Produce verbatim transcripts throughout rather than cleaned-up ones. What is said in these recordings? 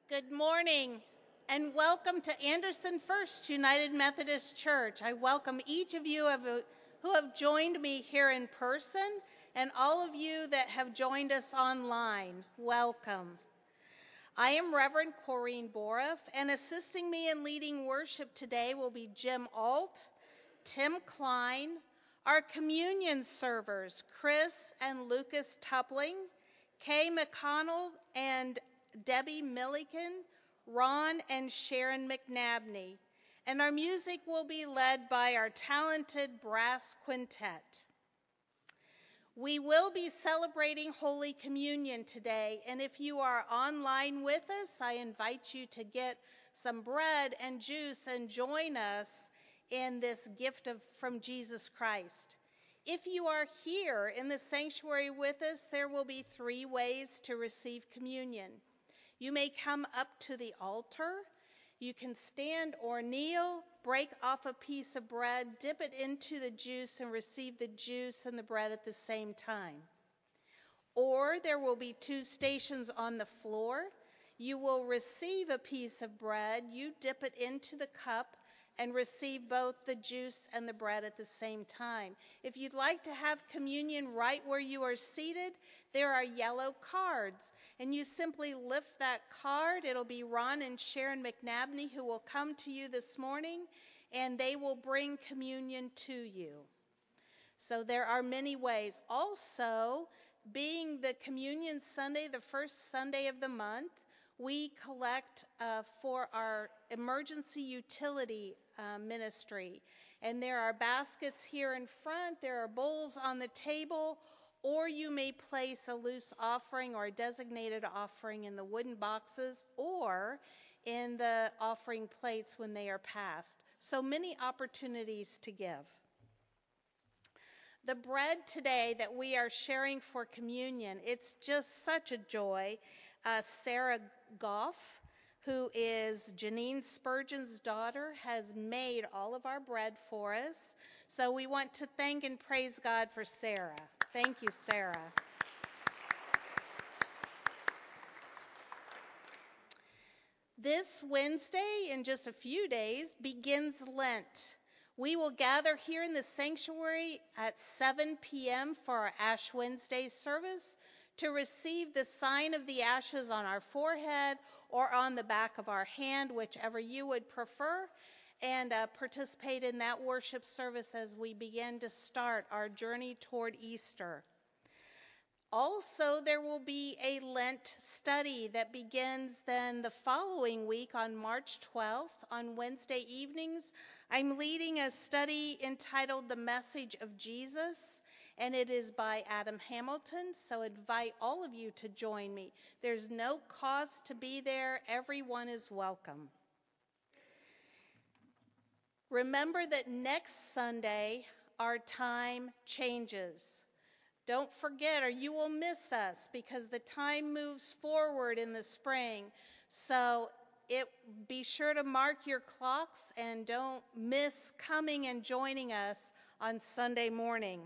Good morning and welcome to Anderson First United Methodist Church. I welcome each of you who have joined me here in person and all of you that have joined us online. Welcome. I am Reverend Corrine Boroff, and assisting me in leading worship today will be Jim Alt, Tim Klein, our communion servers, Chris and Lucas Tupling, Kay McConnell and Debbie Milliken, Ron and Sharon McNabney, and our music will be led by our talented brass quintet. We will be celebrating Holy Communion today, and if you are online with us, I invite you to get some bread and juice and join us in this gift of, from Jesus Christ. If you are here in the sanctuary with us, there will be three ways to receive communion. You may come up to the altar, you can stand or kneel, break off a piece of bread, dip it into the juice, and receive the juice and the bread at the same time. Or there will be two stations on the floor. You will receive a piece of bread, you dip it into the cup, and receive both the juice and the bread at the same time. If you'd like to have communion right where you are seated, there are yellow cards, and you simply lift that card. It'll be Ron and Sharon McNabney who will come to you this morning, and they will bring communion to you. So there are many ways. Also, being the Communion Sunday, the first Sunday of the month, we collect uh, for our emergency utility uh, ministry. And there are baskets here in front, there are bowls on the table, or you may place a loose offering or a designated offering in the wooden boxes or in the offering plates when they are passed. So many opportunities to give. The bread today that we are sharing for communion, it's just such a joy. Uh, Sarah Goff, who is Janine Spurgeon's daughter, has made all of our bread for us. So we want to thank and praise God for Sarah. Thank you, Sarah. This Wednesday, in just a few days, begins Lent. We will gather here in the sanctuary at seven p.m. for our Ash Wednesday service to receive the sign of the ashes on our forehead or on the back of our hand, whichever you would prefer, and uh, participate in that worship service as we begin to start our journey toward Easter. Also, there will be a Lent study that begins then the following week on March twelfth. On Wednesday evenings, I'm leading a study entitled The Message of Jesus, and it is by Adam Hamilton, so invite all of you to join me. There's no cost to be there. Everyone is welcome. Remember that next Sunday, our time changes. Don't forget, or you will miss us, because the time moves forward in the spring. So it be sure to mark your clocks and don't miss coming and joining us on Sunday morning.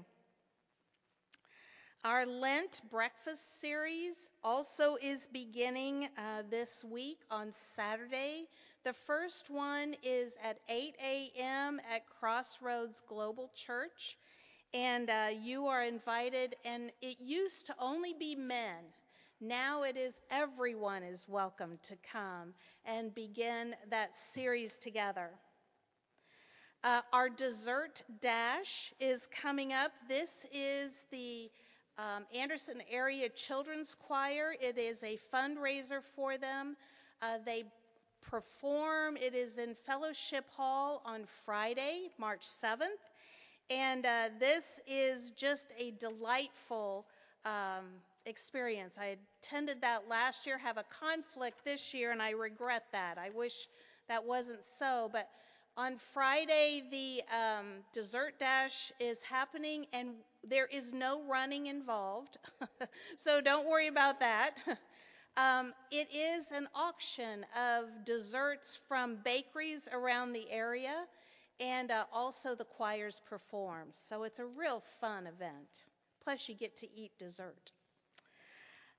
Our Lent breakfast series also is beginning uh, this week on Saturday. The first one is at eight a.m. at Crossroads Global Church. And uh, you are invited, and it used to only be men. Now it is everyone is welcome to come and begin that series together. Uh, our dessert dash is coming up. This is the um, Anderson Area Children's Choir. It is a fundraiser for them. Uh, they perform. It is in Fellowship Hall on Friday, March seventh. And uh, this is just a delightful um, experience. I attended that last year, have a conflict this year, and I regret that. I wish that wasn't so. But on Friday, the um, dessert dash is happening, and there is no running involved. So don't worry about that. Um, it is an auction of desserts from bakeries around the area. And uh, also the choirs perform. So it's a real fun event. Plus you get to eat dessert.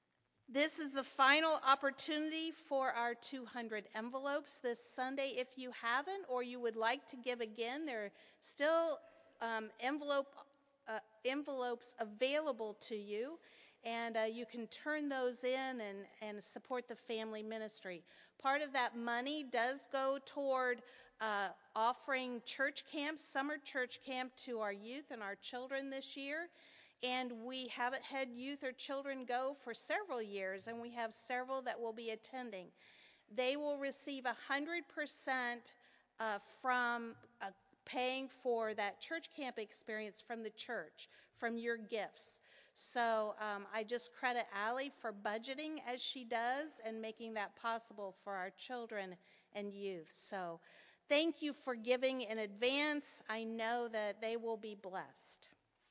This is the final opportunity for our two hundred envelopes this Sunday. If you haven't or you would like to give again, there are still um, envelope, uh, envelopes available to you, and uh, you can turn those in and, and support the family ministry. Part of that money does go toward uh, offering church camps, summer church camp to our youth and our children this year. And we haven't had youth or children go for several years, and we have several that will be attending. They will receive one hundred percent uh, from uh, paying for that church camp experience from the church, from your gifts. So um, I just credit Allie for budgeting as she does and making that possible for our children and youth. So thank you for giving in advance. I know that they will be blessed.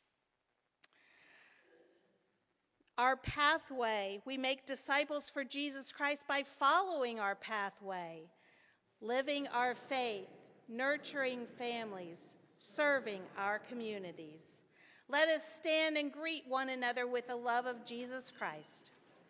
Our pathway, we make disciples for Jesus Christ by following our pathway, living our faith, nurturing families, serving our communities. Let us stand and greet one another with the love of Jesus Christ.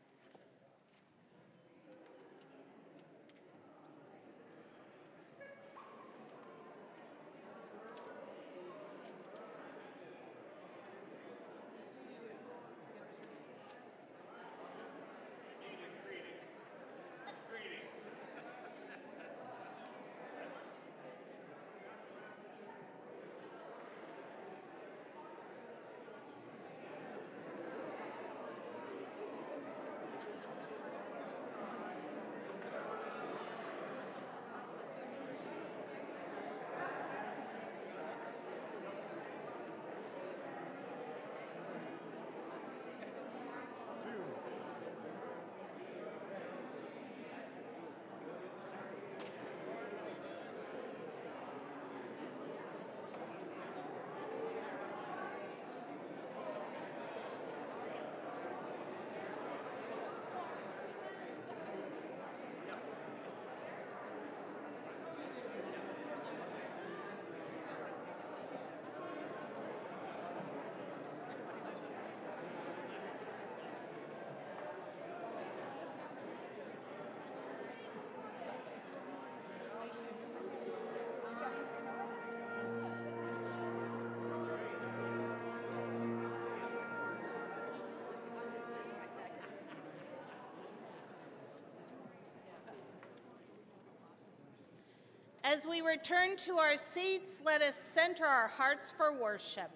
As we return to our seats, let us center our hearts for worship.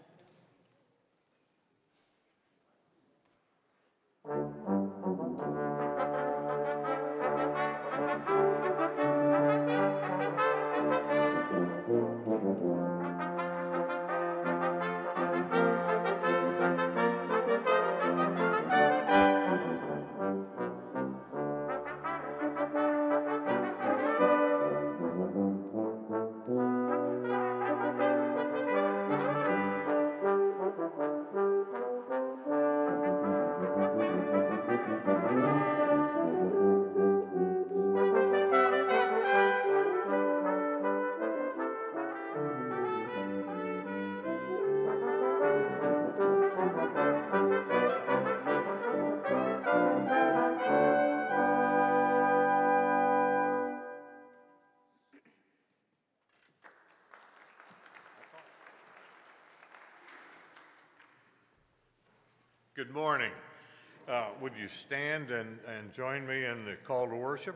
Good morning. Uh, would you stand and, and join me in the call to worship?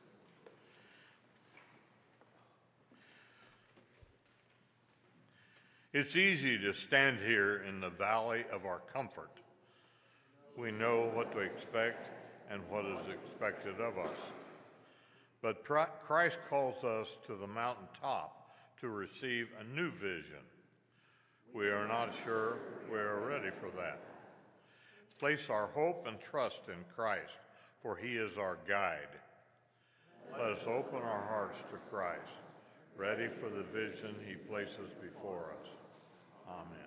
It's easy to stand here in the valley of our comfort. We know what to expect and what is expected of us. But Christ calls us to the mountaintop to receive a new vision. We are not sure we are ready for that. Place our hope and trust in Christ, for he is our guide. Let us open our hearts to Christ, ready for the vision he places before us. Amen.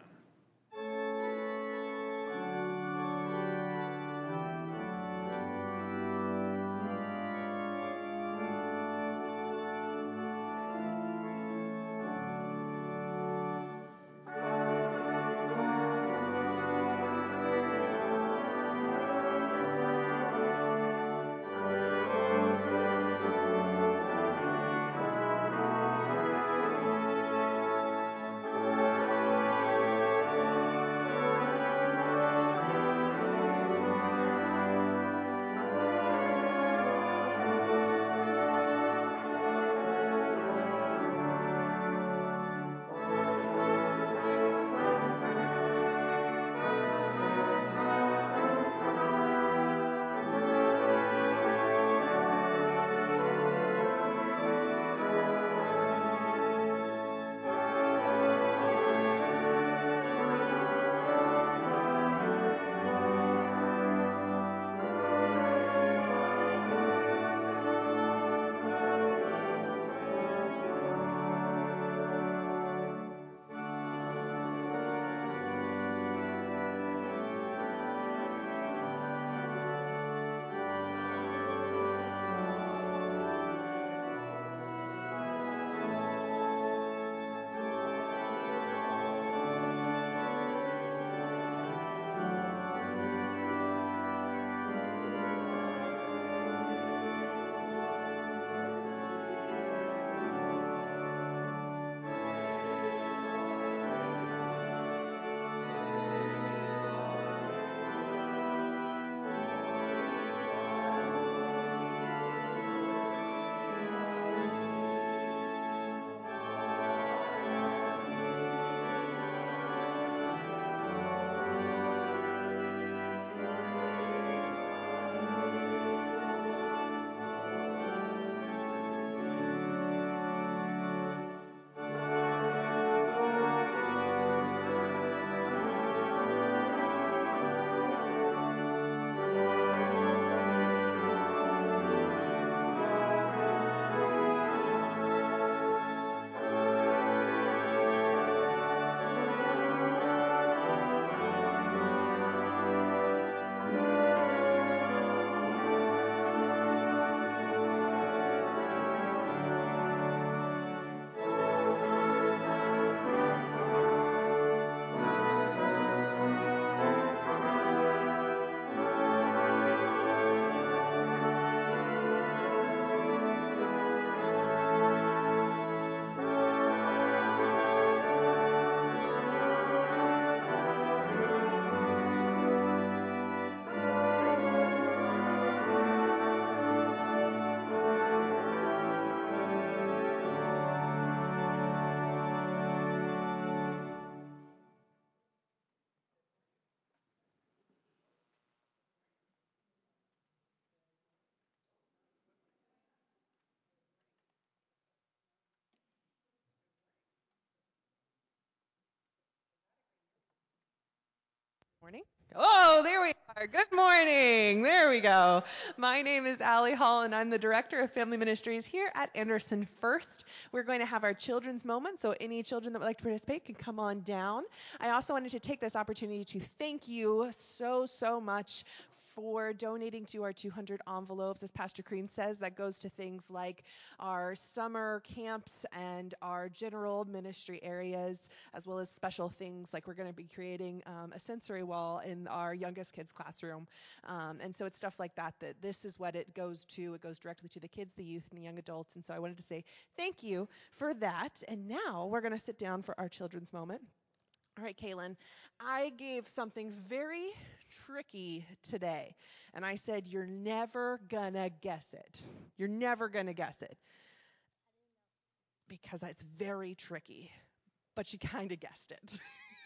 Morning. Oh, there we are. Good morning. There we go. My name is Allie Hall, and I'm the Director of Family Ministries here at Anderson First. We're going to have our children's moment, so any children that would like to participate can come on down. I also wanted to take this opportunity to thank you so, so much for donating to our two hundred envelopes. As Pastor Crean says, that goes to things like our summer camps and our general ministry areas, as well as special things like we're going to be creating um, a sensory wall in our youngest kids' classroom. Um, and so it's stuff like that, that this is what it goes to. It goes directly to the kids, the youth, and the young adults. And so I wanted to say thank you for that. And now we're going to sit down for our children's moment. All right, Kaylin, I gave something very tricky today, and I said, you're never gonna guess it. You're never gonna guess it. Because it's very tricky, but you kind of guessed it.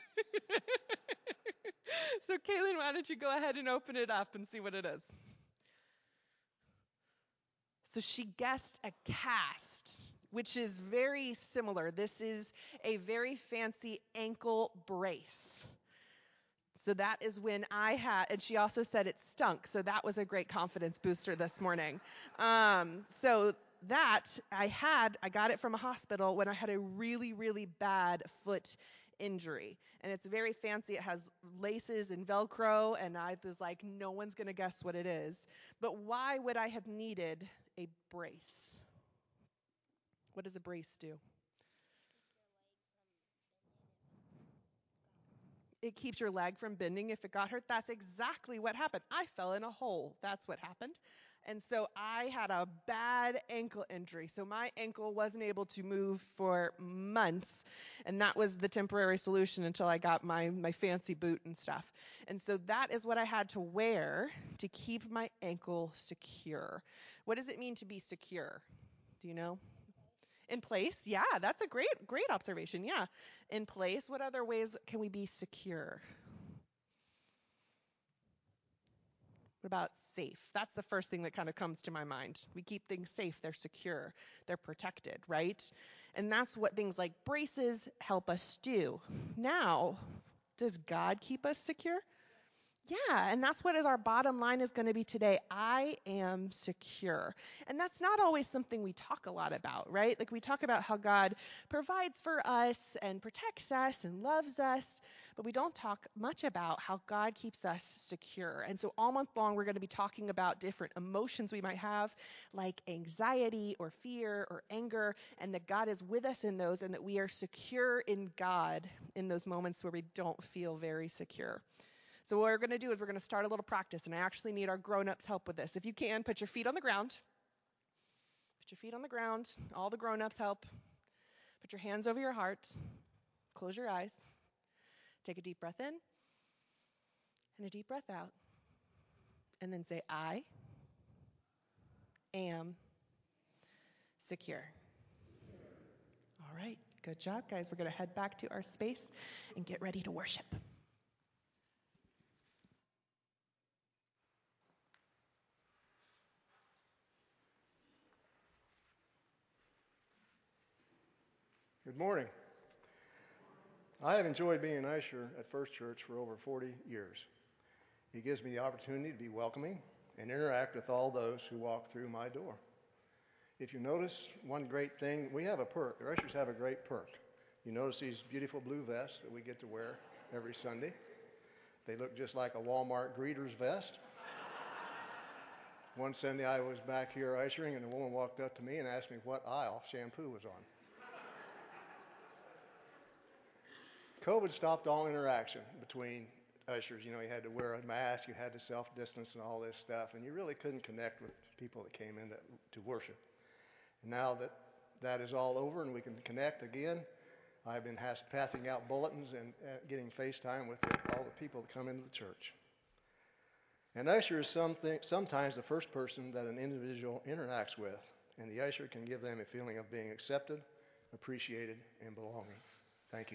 So, Kaylin, why don't you go ahead and open it up and see what it is? So she guessed a cast, which is very similar. This is a very fancy ankle brace. So that is when I had, and she also said it stunk. So that was a great confidence booster this morning. Um, so that I had, I got it from a hospital when I had a really, really bad foot injury. And it's very fancy. It has laces and Velcro. And I was like, no one's going to guess what it is. But why would I have needed a brace? What does a brace do? It keeps your leg from bending if it got hurt. That's exactly what happened. I fell in a hole. That's what happened. And so I had a bad ankle injury. So my ankle wasn't able to move for months. And that was the temporary solution until I got my, my fancy boot and stuff. And so that is what I had to wear to keep my ankle secure. What does it mean to be secure? Do you know? In place, yeah, that's a great, great observation. Yeah, in place. What other ways can we be secure? What about safe? That's the first thing that kind of comes to my mind. We keep things safe. They're secure. They're protected, right? And that's what things like braces help us do. Now, does God keep us secure? Yeah, and that's what is our bottom line is going to be today. I am secure. And that's not always something we talk a lot about, right? Like we talk about how God provides for us and protects us and loves us, but we don't talk much about how God keeps us secure. And so all month long, we're going to be talking about different emotions we might have, like anxiety or fear or anger, and that God is with us in those and that we are secure in God in those moments where we don't feel very secure. So what we're going to do is we're going to start a little practice, and I actually need our grown-ups help with this. If you can, put your feet on the ground. Put your feet on the ground. All the grown-ups help. Put your hands over your heart. Close your eyes. Take a deep breath in and a deep breath out. And then say, I am secure. All right, good job, guys. We're going to head back to our space and get ready to worship. Good morning. I have enjoyed being an usher at First Church for over forty years. It gives me the opportunity to be welcoming and interact with all those who walk through my door. If you notice, one great thing, we have a perk. The ushers have a great perk. You notice these beautiful blue vests that we get to wear every Sunday. They look just like a Walmart greeter's vest. One Sunday I was back here ushering, and a woman walked up to me and asked me what aisle shampoo was on. COVID stopped all interaction between ushers. You know, you had to wear a mask, you had to self-distance and all this stuff, and you really couldn't connect with people that came in to, to worship. And now that that is all over and we can connect again, I've been has, passing out bulletins and uh, getting FaceTime with the, all the people that come into the church. An usher is something, sometimes the first person that an individual interacts with, and the usher can give them a feeling of being accepted, appreciated, and belonging. Thank you.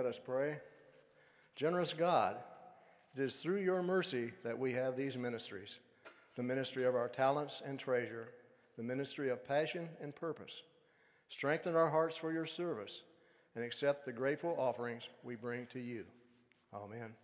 Let us pray. Generous God, it is through your mercy that we have these ministries, the ministry of our talents and treasure, the ministry of passion and purpose. Strengthen our hearts for your service and accept the grateful offerings we bring to you. Amen.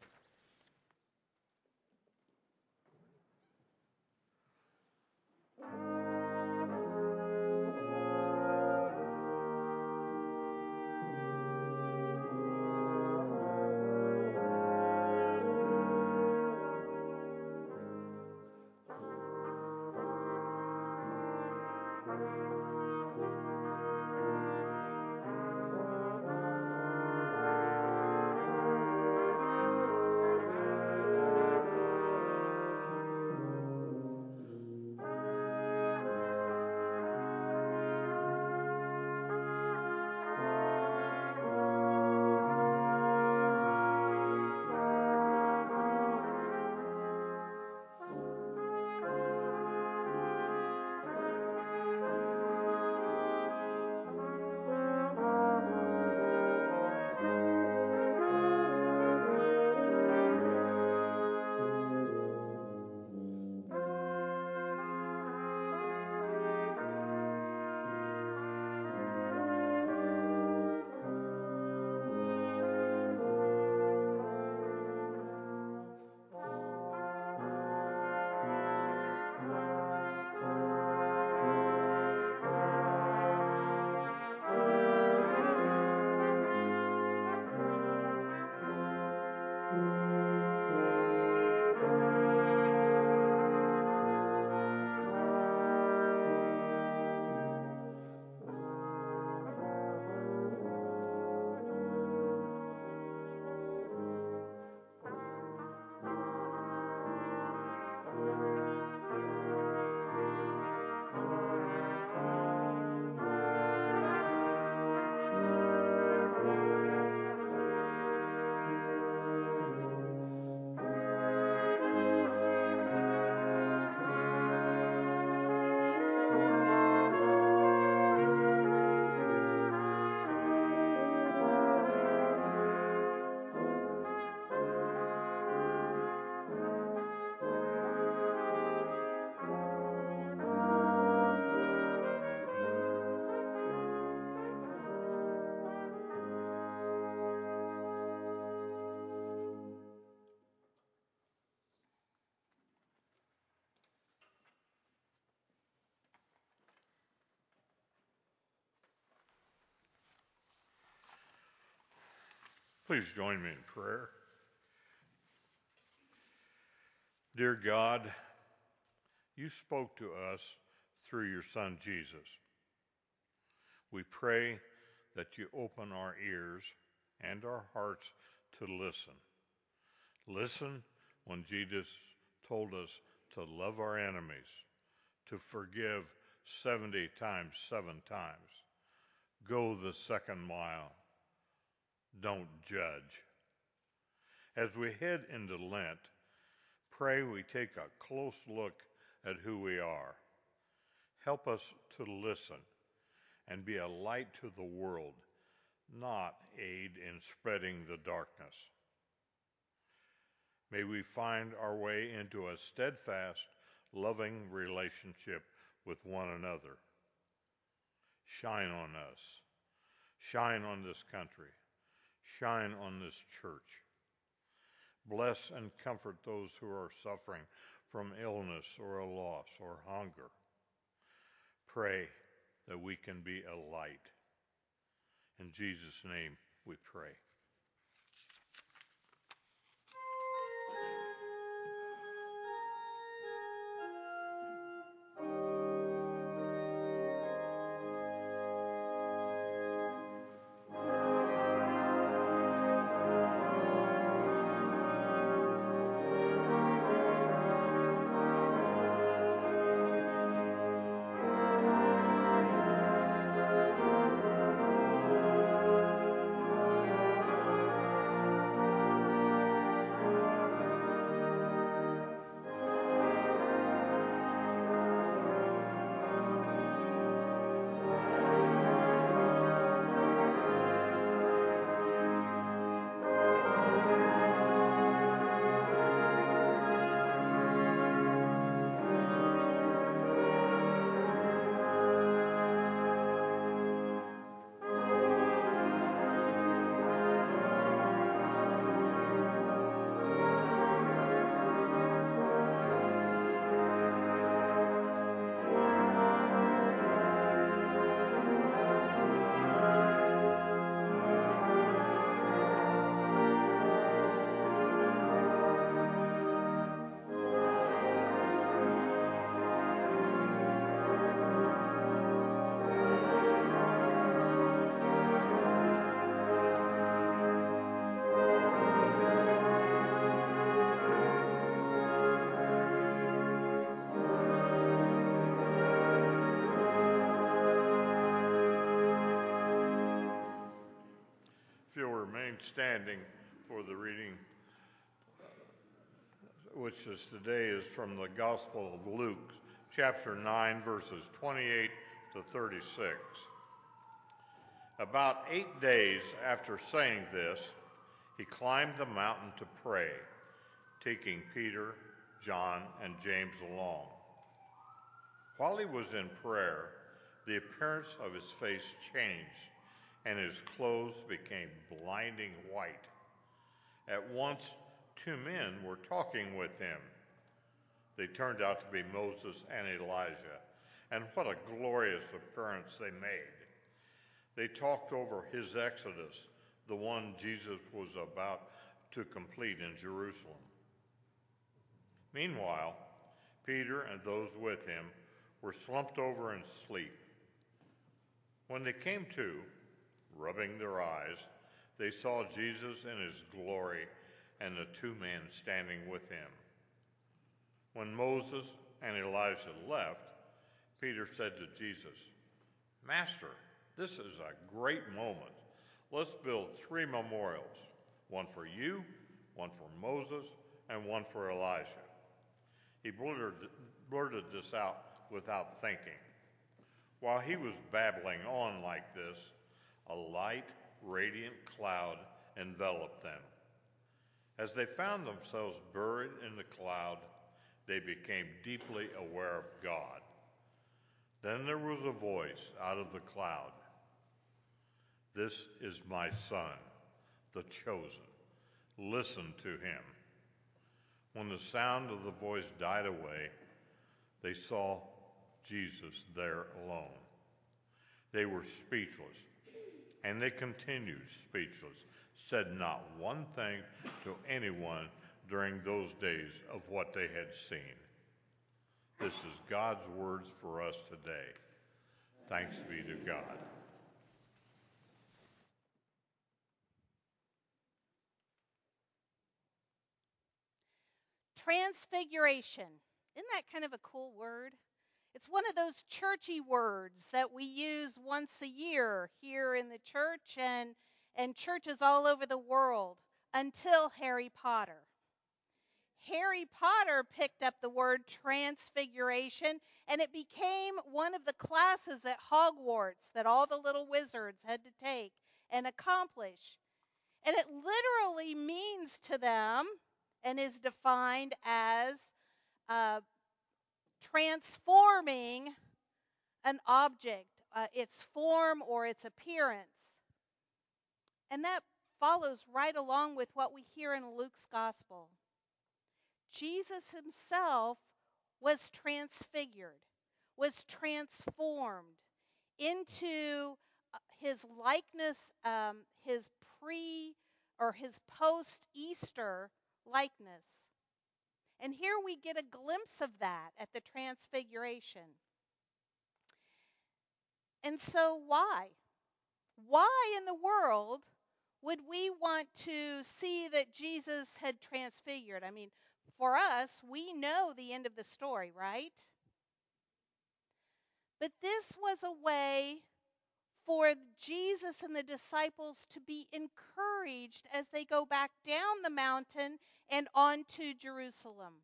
Please join me in prayer. Dear God, you spoke to us through your Son Jesus. We pray that you open our ears and our hearts to listen. Listen when Jesus told us to love our enemies, to forgive seventy times, seven times. Go the second mile. Don't judge. As we head into Lent, pray we take a close look at who we are. Help us to listen and be a light to the world, not aid in spreading the darkness. May we find our way into a steadfast, loving relationship with one another. Shine on us. Shine on this country. Shine on this church. Bless and comfort those who are suffering from illness or a loss or hunger. Pray that we can be a light. In Jesus' name we pray. remain standing for the reading, which is today is from the Gospel of Luke, chapter nine, verses twenty-eight to thirty-six. About eight days after saying this, he climbed the mountain to pray, taking Peter, John, and James along. While he was in prayer, the appearance of his face changed, and his clothes became blinding white. At once, two men were talking with him. They turned out to be Moses and Elijah, and what a glorious appearance they made. They talked over his exodus, the one Jesus was about to complete in Jerusalem. Meanwhile, Peter and those with him were slumped over in sleep. When they came to, rubbing their eyes, they saw Jesus in his glory and the two men standing with him. When Moses and Elijah left, Peter said to Jesus, "Master, this is a great moment. Let's build three memorials, one for you, one for Moses, and one for Elijah." He blurted, blurted this out without thinking. While he was babbling on like this, a light, radiant cloud enveloped them. As they found themselves buried in the cloud, they became deeply aware of God. Then there was a voice out of the cloud. "This is my son, the chosen. Listen to him." When the sound of the voice died away, they saw Jesus there alone. They were speechless, and they continued speechless, said not one thing to anyone during those days of what they had seen. This is God's words for us today. Thanks be to God. Transfiguration. Isn't that kind of a cool word? It's one of those churchy words that we use once a year here in the church and, and churches all over the world until Harry Potter. Harry Potter picked up the word transfiguration, and it became one of the classes at Hogwarts that all the little wizards had to take and accomplish. And it literally means to them and is defined as uh, transforming an object, uh, its form or its appearance. And that follows right along with what we hear in Luke's gospel. Jesus himself was transfigured, was transformed into his likeness, um, his pre or his post-Easter likeness. And here we get a glimpse of that at the Transfiguration. And so why? Why in the world would we want to see that Jesus had transfigured? I mean, for us, we know the end of the story, right? But this was a way for Jesus and the disciples to be encouraged as they go back down the mountain and on to Jerusalem.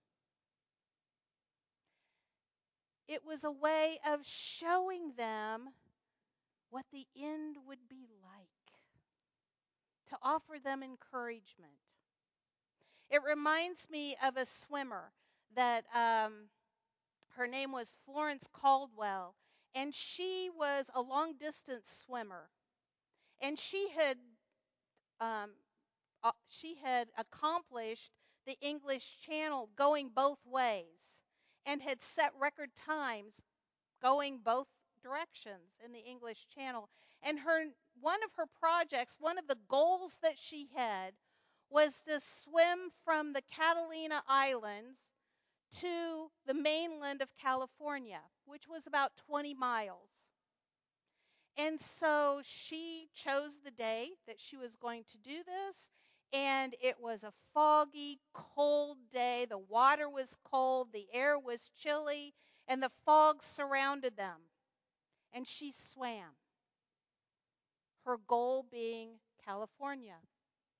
It was a way of showing them what the end would be like, to offer them encouragement. It reminds me of a swimmer that um, her name was Florence Caldwell, and she was a long-distance swimmer. And she had um, uh, she had accomplished the English Channel going both ways and had set record times going both directions in the English Channel. And her one of her projects, one of the goals that she had, was to swim from the Catalina Islands to the mainland of California, which was about twenty miles. And so she chose the day that she was going to do this, and it was a foggy, cold day. The water was cold, the air was chilly, and the fog surrounded them. And she swam, her goal being California.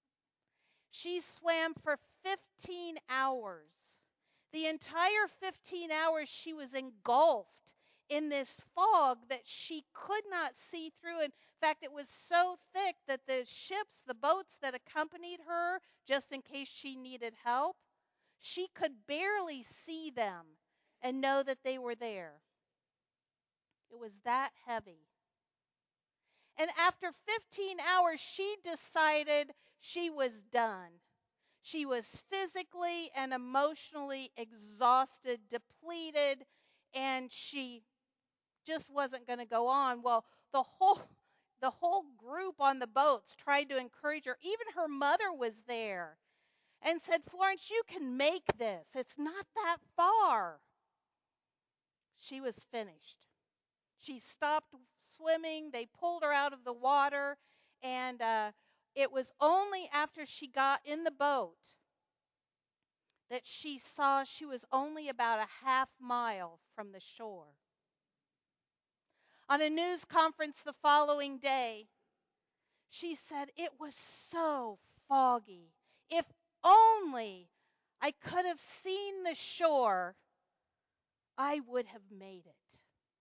She swam for fifteen hours. The entire fifteen hours she was engulfed in this fog that she could not see through. In fact, it was so thick that the ships, the boats that accompanied her, just in case she needed help, she could barely see them and know that they were there. It was that heavy. And after fifteen hours, she decided she was done. She was physically and emotionally exhausted, depleted, and she just wasn't going to go on. Well, the whole the whole group on the boats tried to encourage her. Even her mother was there and said, "Florence, you can make this. It's not that far." She was finished. She stopped swimming. They pulled her out of the water, and uh, it was only after she got in the boat that she saw she was only about a half mile from the shore. On a news conference the following day, she said, "It was so foggy. If only I could have seen the shore, I would have made it."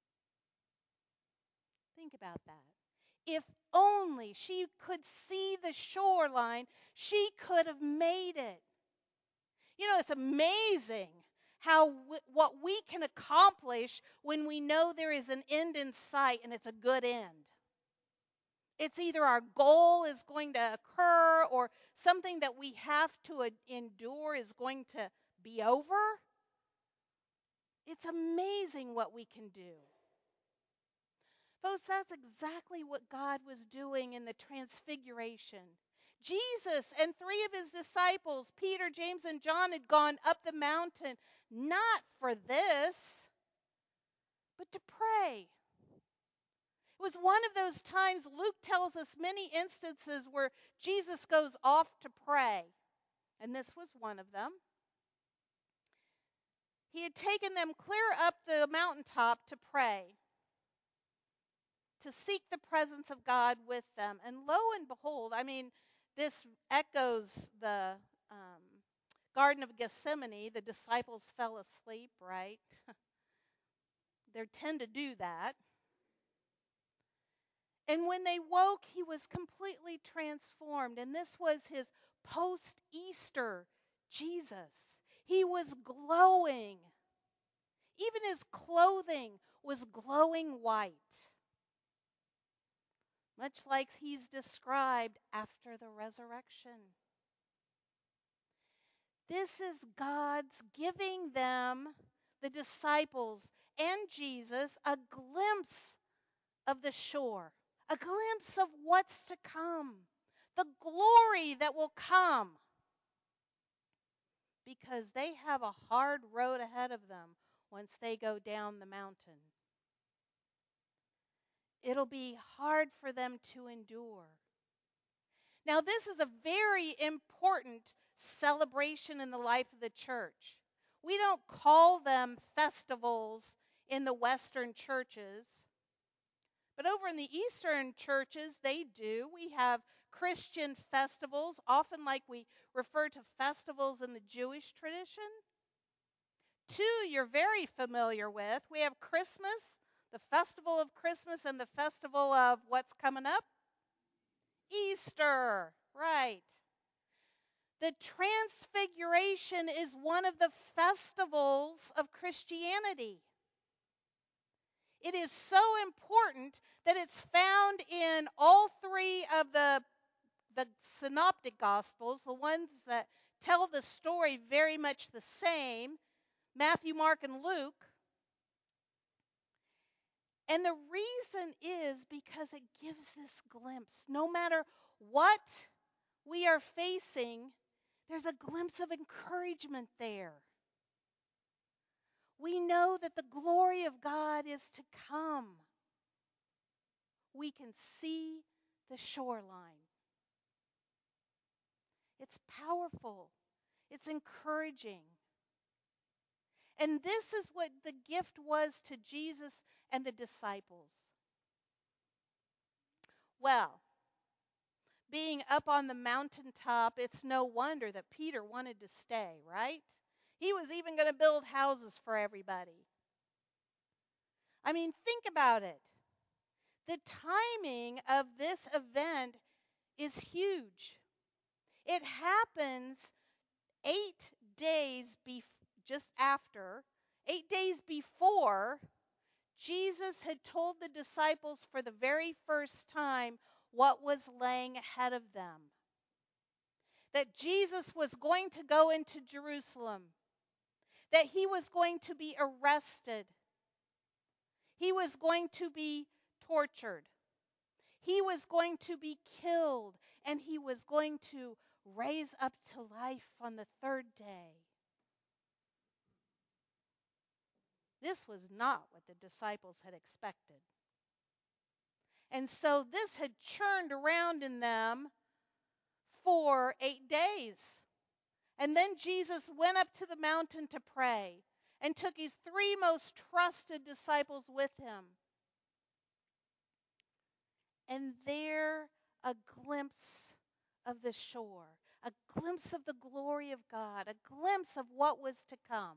Think about that. If only she could see the shoreline, she could have made it. You know, it's amazing how w- what we can accomplish when we know there is an end in sight and it's a good end. It's either our goal is going to occur or something that we have to uh, endure is going to be over. It's amazing what we can do. Folks, that's exactly what God was doing in the transfiguration. Jesus and three of his disciples, Peter, James, and John, had gone up the mountain not for this, but to pray. It was one of those times, Luke tells us many instances where Jesus goes off to pray, and this was one of them. He had taken them clear up the mountaintop to pray, to seek the presence of God with them. And lo and behold, I mean, this echoes the um, Garden of Gethsemane. The disciples fell asleep, right? They tend to do that. And when they woke, he was completely transformed. And this was his post-Easter Jesus. He was glowing. Even his clothing was glowing white, much like he's described after the resurrection. This is God's giving them, the disciples and Jesus, a glimpse of the shore, a glimpse of what's to come, the glory that will come, because they have a hard road ahead of them once they go down the mountain. It'll be hard for them to endure. Now, this is a very important celebration in the life of the church. We don't call them festivals in the Western churches, but over in the Eastern churches, they do. We have Christian festivals, often like we refer to festivals in the Jewish tradition. Two you're very familiar with. We have Christmas, the festival of Christmas, and the festival of what's coming up? Easter, right. The Transfiguration is one of the festivals of Christianity. It is so important that it's found in all three of the, the synoptic gospels, the ones that tell the story very much the same, Matthew, Mark, and Luke. And the reason is because it gives this glimpse. No matter what we are facing, there's a glimpse of encouragement there. We know that the glory of God is to come. We can see the shoreline. It's powerful. It's encouraging. And this is what the gift was to Jesus and the disciples. Well, being up on the mountaintop, it's no wonder that Peter wanted to stay, right? He was even going to build houses for everybody. I mean, think about it. The timing of this event is huge. It happens eight days bef- just after, eight days before Jesus had told the disciples for the very first time what was laying ahead of them. That Jesus was going to go into Jerusalem. That he was going to be arrested. He was going to be tortured. He was going to be killed. And he was going to raise up to life on the third day. This was not what the disciples had expected. And so this had churned around in them for eight days. And then Jesus went up to the mountain to pray and took his three most trusted disciples with him. And there, a glimpse of the shore, a glimpse of the glory of God, a glimpse of what was to come.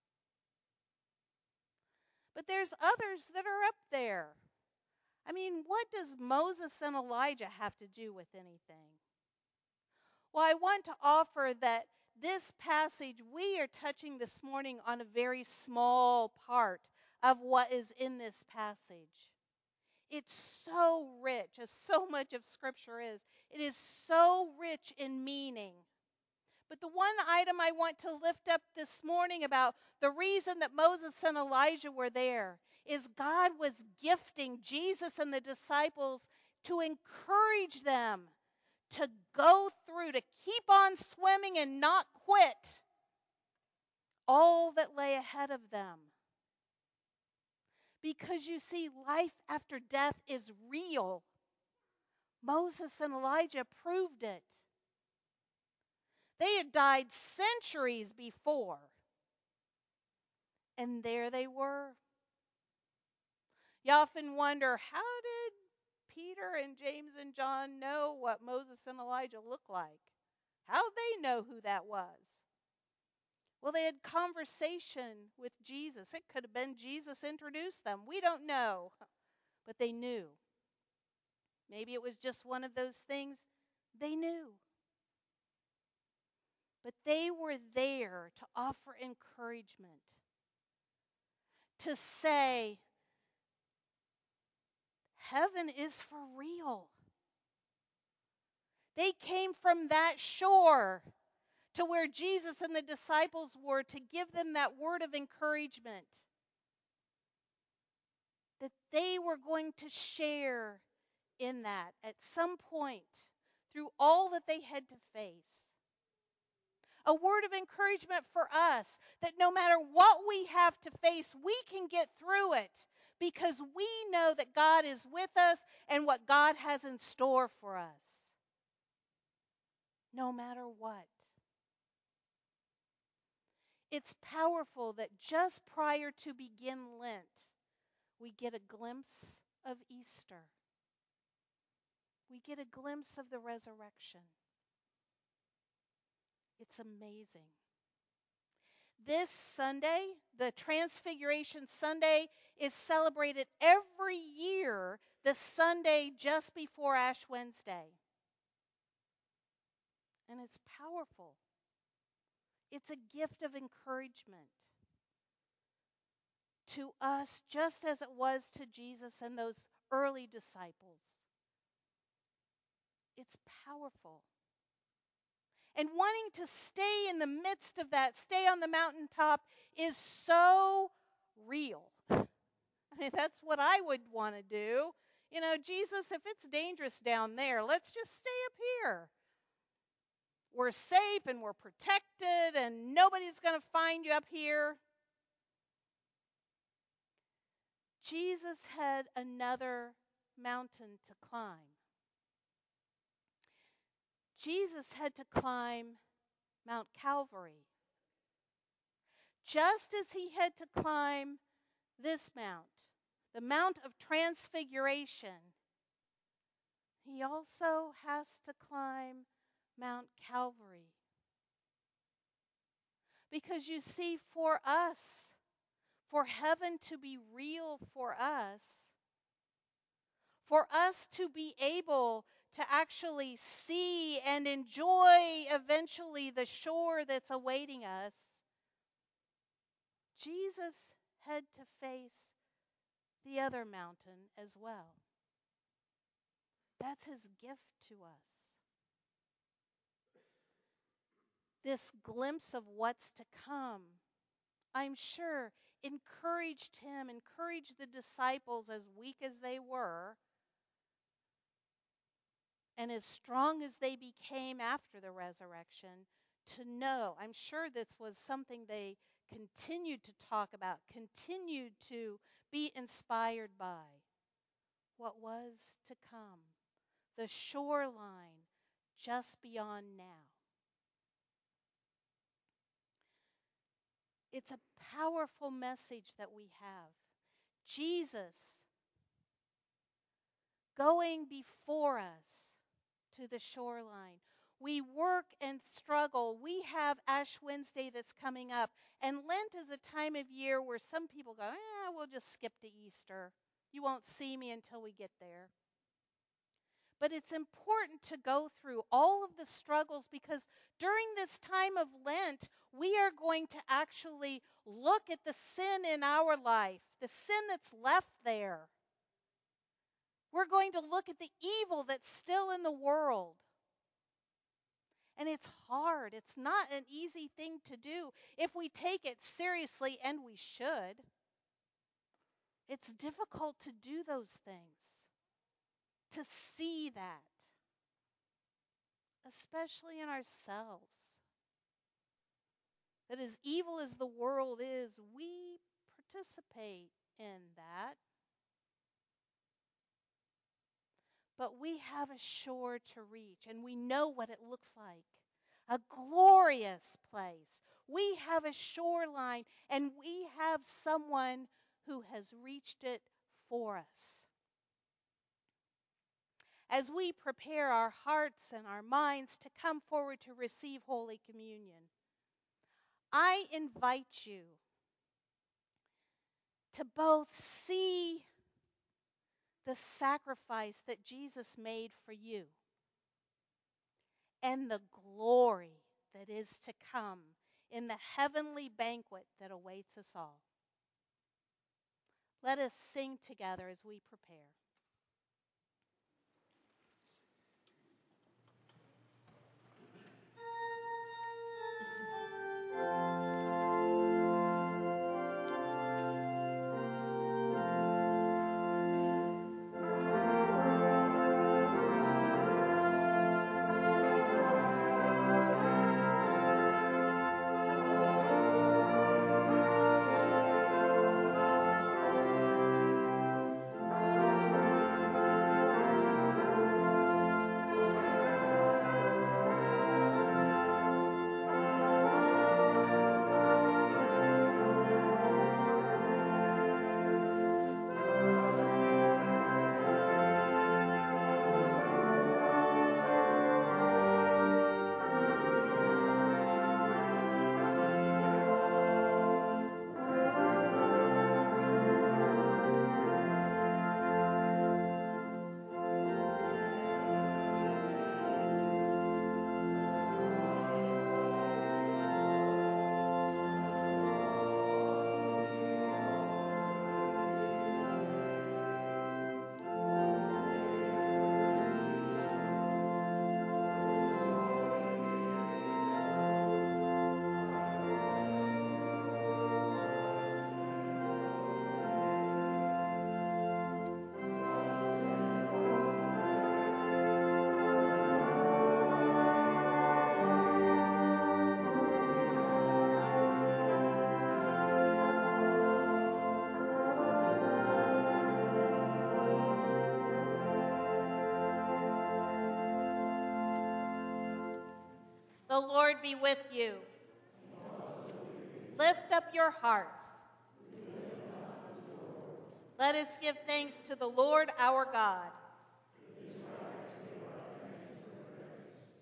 But there's others that are up there. I mean, what does Moses and Elijah have to do with anything? Well, I want to offer that this passage, we are touching this morning on a very small part of what is in this passage. It's so rich, as so much of Scripture is. It is so rich in meaning. But the one item I want to lift up this morning about the reason that Moses and Elijah were there is God was gifting Jesus and the disciples to encourage them to go through, to keep on swimming and not quit all that lay ahead of them. Because you see, life after death is real. Moses and Elijah proved it. They had died centuries before. And there they were. You often wonder, how did Peter and James and John know what Moses and Elijah looked like? How did they know who that was? Well, they had conversation with Jesus. It could have been Jesus introduced them. We don't know. But they knew. Maybe it was just one of those things. They knew. But they were there to offer encouragement. To say, heaven is for real. They came from that shore to where Jesus and the disciples were to give them that word of encouragement. That they were going to share in that at some point through all that they had to face. A word of encouragement for us that no matter what we have to face, we can get through it because we know that God is with us and what God has in store for us. No matter what. It's powerful that just prior to begin Lent, we get a glimpse of Easter. We get a glimpse of the resurrection. It's amazing. This Sunday, the Transfiguration Sunday, is celebrated every year the Sunday just before Ash Wednesday. And it's powerful. It's a gift of encouragement to us just as it was to Jesus and those early disciples. It's powerful. And wanting to stay in the midst of that, stay on the mountaintop, is so real. I mean, that's what I would want to do. You know, Jesus, if it's dangerous down there, let's just stay up here. We're safe and we're protected and nobody's going to find you up here. Jesus had another mountain to climb. Jesus had to climb Mount Calvary. Just as he had to climb this mount, the Mount of Transfiguration, He also has to climb Mount Calvary. Because you see, for us, for heaven to be real for us, for us to be able to actually see and enjoy eventually the shore that's awaiting us, Jesus had to face the other mountain as well. That's his gift to us. This glimpse of what's to come, I'm sure, encouraged him, encouraged the disciples, as weak as they were, and as strong as they became after the resurrection, to know. I'm sure this was something they continued to talk about, continued to be inspired by. What was to come, the shoreline just beyond now. It's a powerful message that we have. Jesus going before us to the shoreline. We work and struggle. We have Ash Wednesday that's coming up. And Lent is a time of year where some people go, eh, we'll just skip to Easter. You won't see me until we get there. But it's important to go through all of the struggles, because during this time of Lent, we are going to actually look at the sin in our life, the sin that's left there. We're going to look at the evil that's still in the world. And it's hard. It's not an easy thing to do if we take it seriously, and we should. It's difficult to do those things, to see that. Especially in ourselves. That as evil as the world is, we participate in that. But we have a shore to reach, and we know what it looks like. A glorious place. We have a shoreline, and we have someone who has reached it for us. As we prepare our hearts and our minds to come forward to receive Holy Communion, I invite you to both see the sacrifice that Jesus made for you and the glory that is to come in the heavenly banquet that awaits us all. Let us sing together as we prepare. The Lord be with you. Lift up your hearts. Let us give thanks to the Lord our God.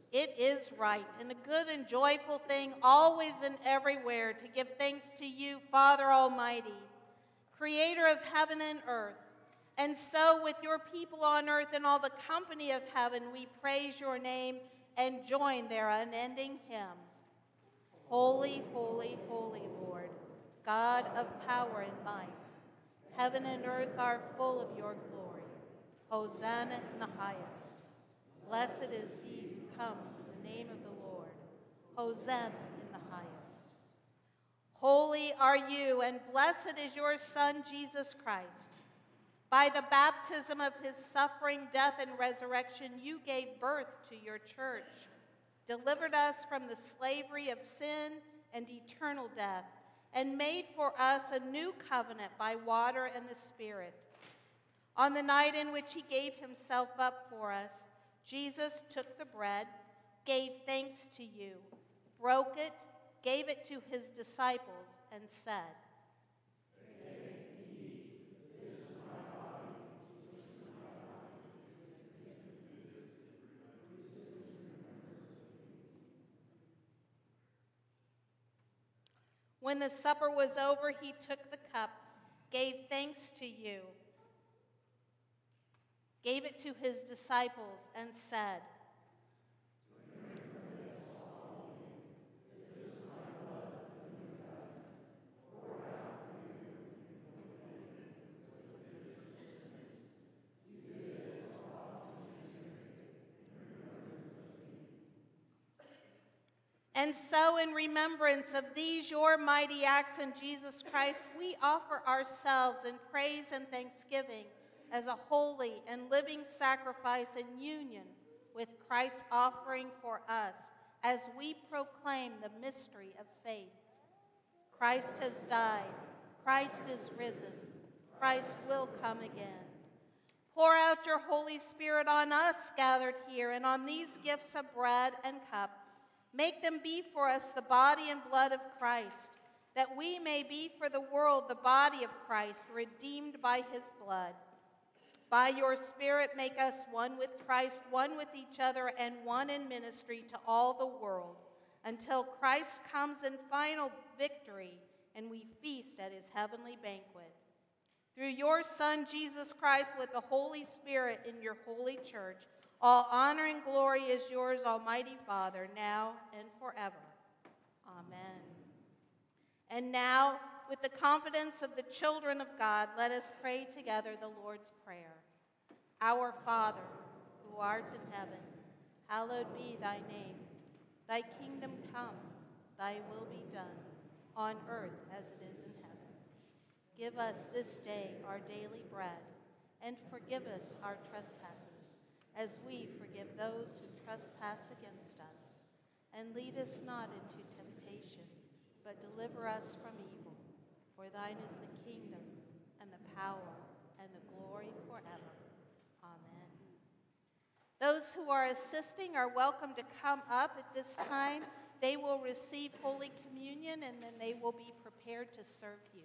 It is right and a good and joyful thing always and everywhere to give thanks to you, Father Almighty, creator of heaven and earth. And so with your people on earth and all the company of heaven, we praise your name and join their unending hymn. Holy, holy, holy Lord, God of power and might, heaven and earth are full of your glory. Hosanna in the highest. Blessed is he who comes in the name of the Lord. Hosanna in the highest. Holy are you, and blessed is your Son, Jesus Christ. By the baptism of his suffering, death, and resurrection, you gave birth to your church, delivered us from the slavery of sin and eternal death, and made for us a new covenant by water and the Spirit. On the night in which he gave himself up for us, Jesus took the bread, gave thanks to you, broke it, gave it to his disciples, and said, when the supper was over, he took the cup, gave thanks to you, gave it to his disciples, and said, and so, in remembrance of these your mighty acts in Jesus Christ, we offer ourselves in praise and thanksgiving as a holy and living sacrifice in union with Christ's offering for us as we proclaim the mystery of faith. Christ has died. Christ is risen. Christ will come again. Pour out your Holy Spirit on us gathered here and on these gifts of bread and cup. Make them be for us the body and blood of Christ, that we may be for the world the body of Christ, redeemed by his blood. By your Spirit, make us one with Christ, one with each other, and one in ministry to all the world, until Christ comes in final victory and we feast at his heavenly banquet. Through your Son, Jesus Christ, with the Holy Spirit in your holy church, all honor and glory is yours, Almighty Father, now and forever. Amen. And now, with the confidence of the children of God, let us pray together the Lord's Prayer. Our Father, who art in heaven, hallowed be thy name. Thy kingdom come, thy will be done, on earth as it is in heaven. Give us this day our daily bread, and forgive us our trespasses, as we forgive those who trespass against us. And lead us not into temptation, but deliver us from evil. For thine is the kingdom, and the power, and the glory forever. Amen. Those who are assisting are welcome to come up at this time. They will receive Holy Communion, and then they will be prepared to serve you.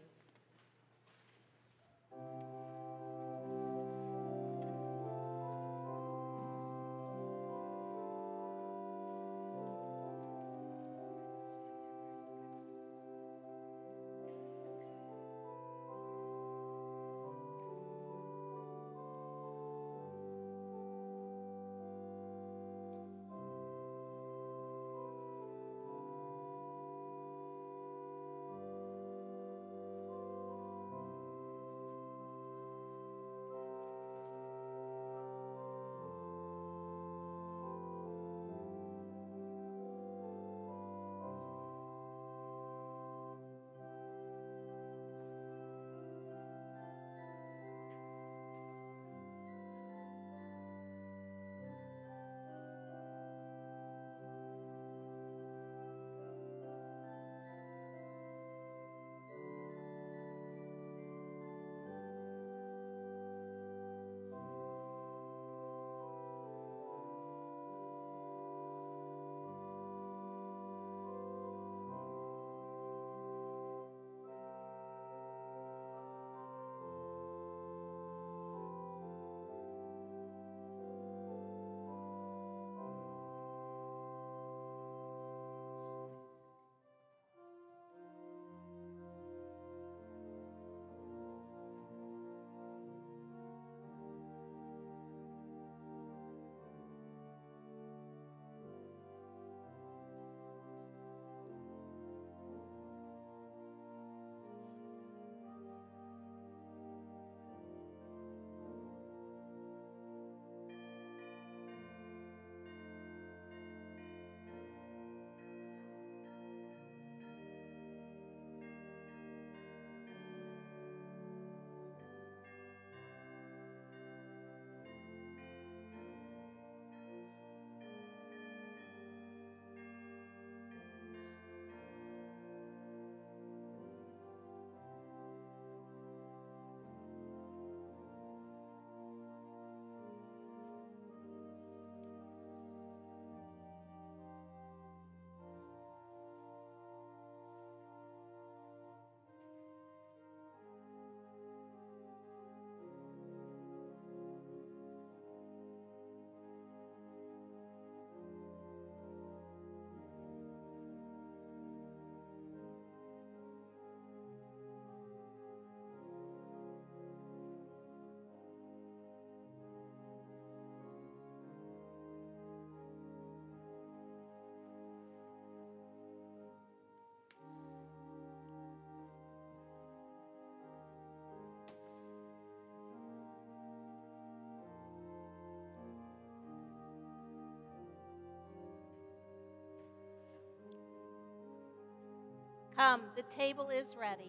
Come, the table is ready.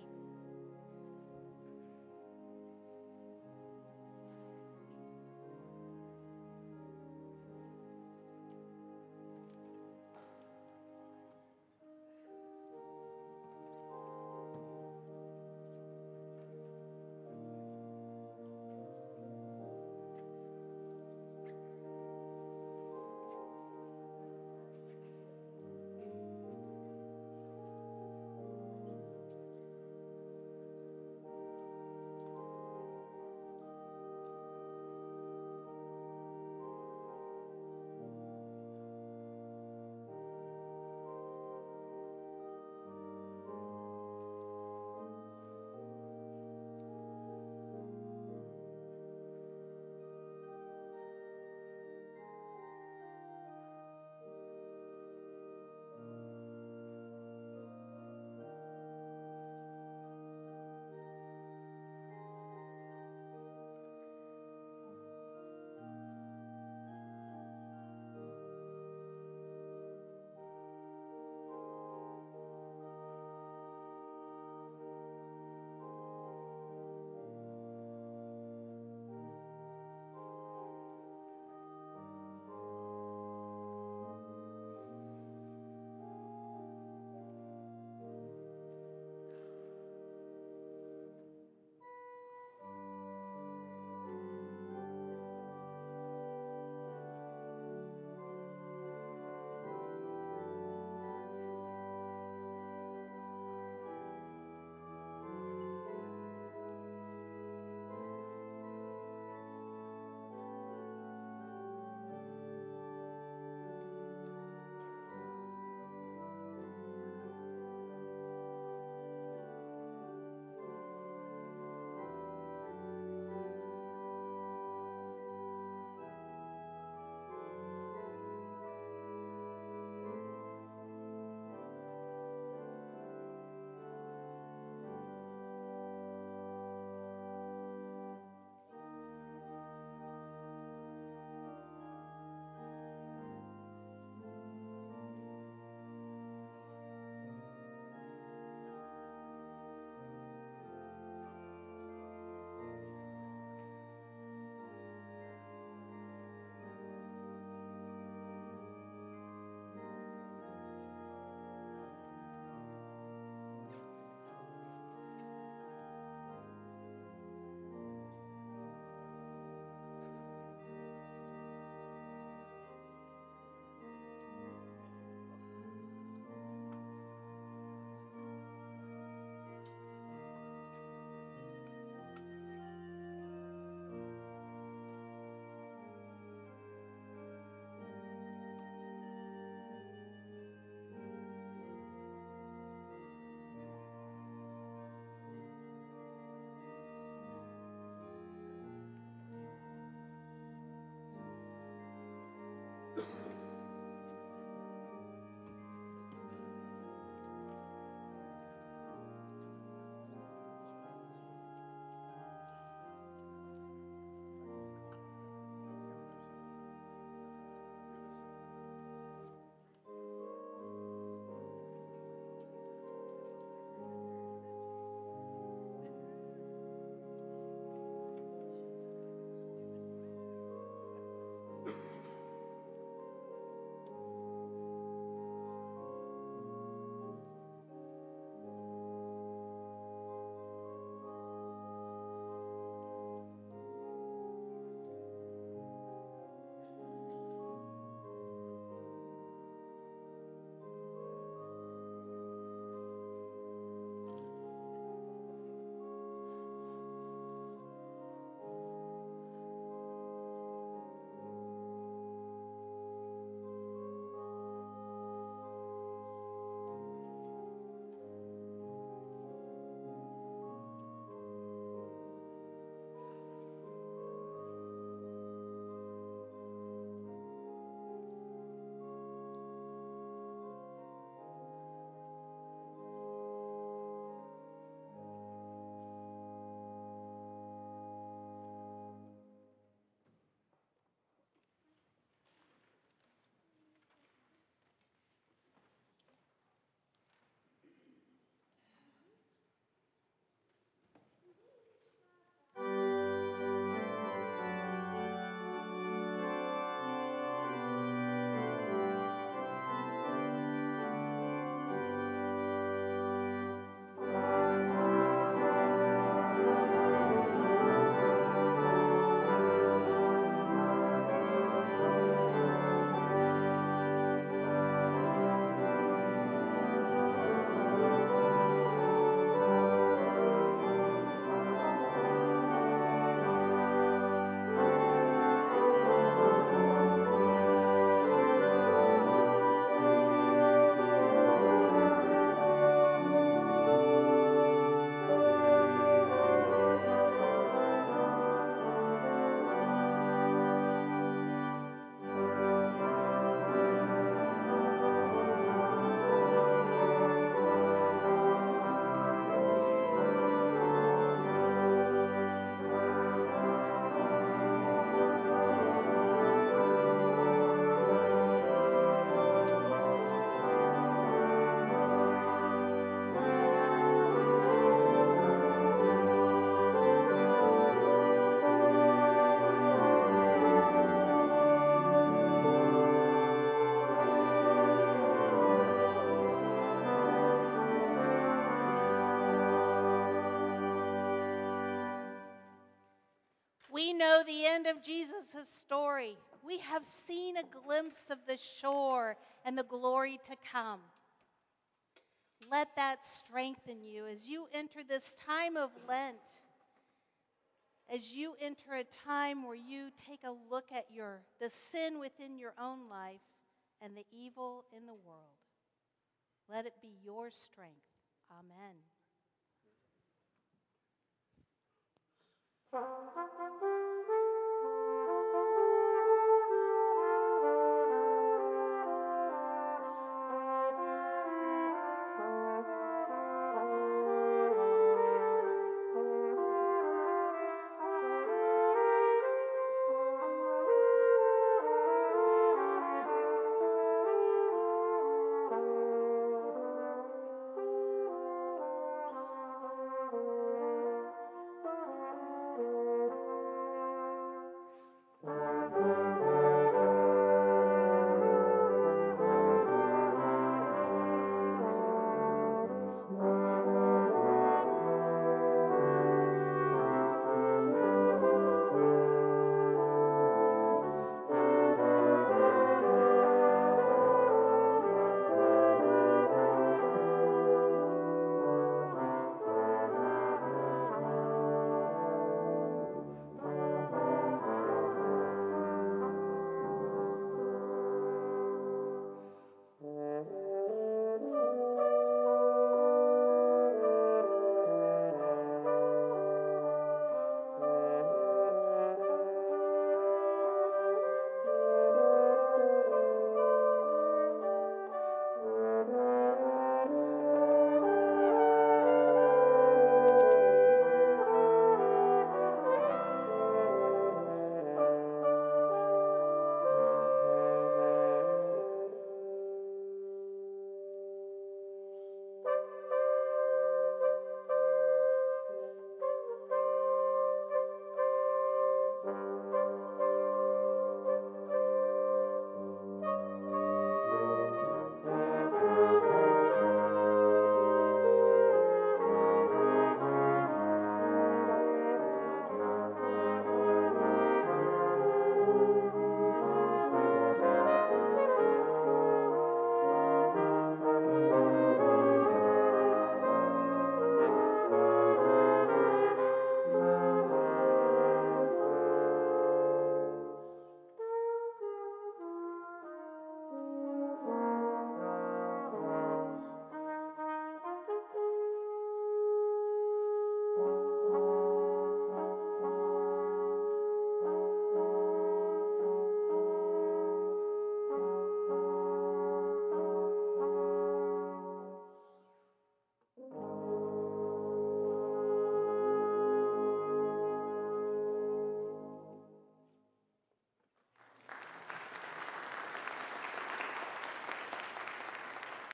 We know the end of Jesus' story. We have seen a glimpse of the shore and the glory to come. Let that strengthen you as you enter this time of Lent, as you enter a time where you take a look at your the sin within your own life and the evil in the world. Let it be your strength. Amen.